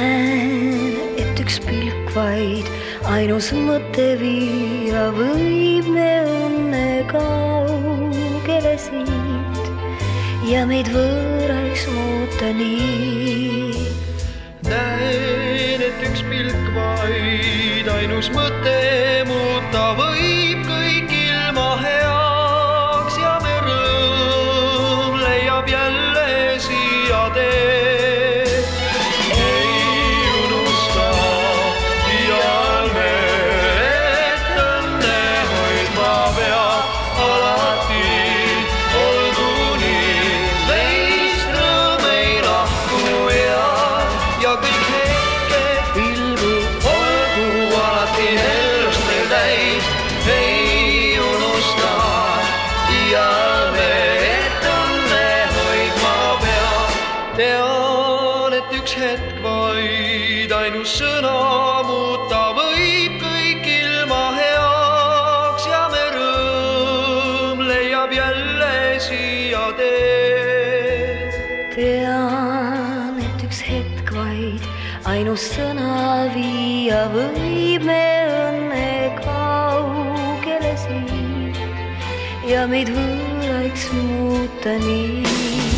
Tean, et üks pilk vaid ainus mõte viia võib me õnne kaugele siit ja meid võõraks muuta nii. Näen, et üks pilk vaid ainus mõte muuta võib kõik ilma heaks ja me rõõm leiab jälle siia tee. Tean, et üks hetk vaid ainus sõna muuta võib kõik ilma heaks ja me rõõm leiab jälle siia tee. Tean, et üks hetk vaid ainus sõna viia võib me õnne kaugele siit ja meid võõraks muuta nii.